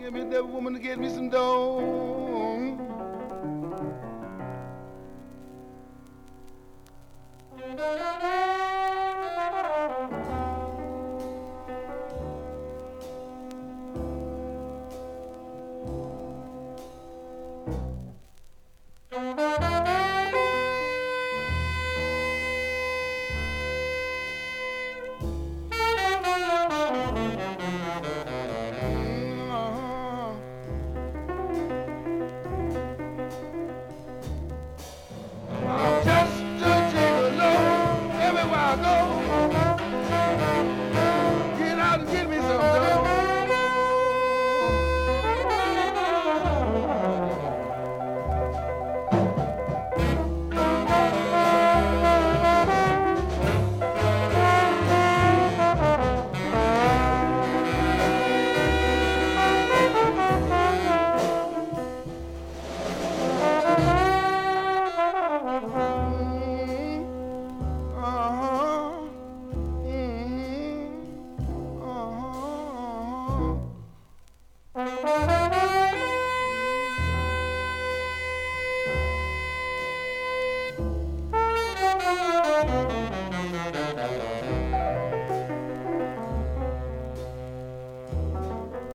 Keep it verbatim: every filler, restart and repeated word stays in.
Tell me that woman to get me some dough. Just a gigolo everywhere I go. Get out and get me some dough.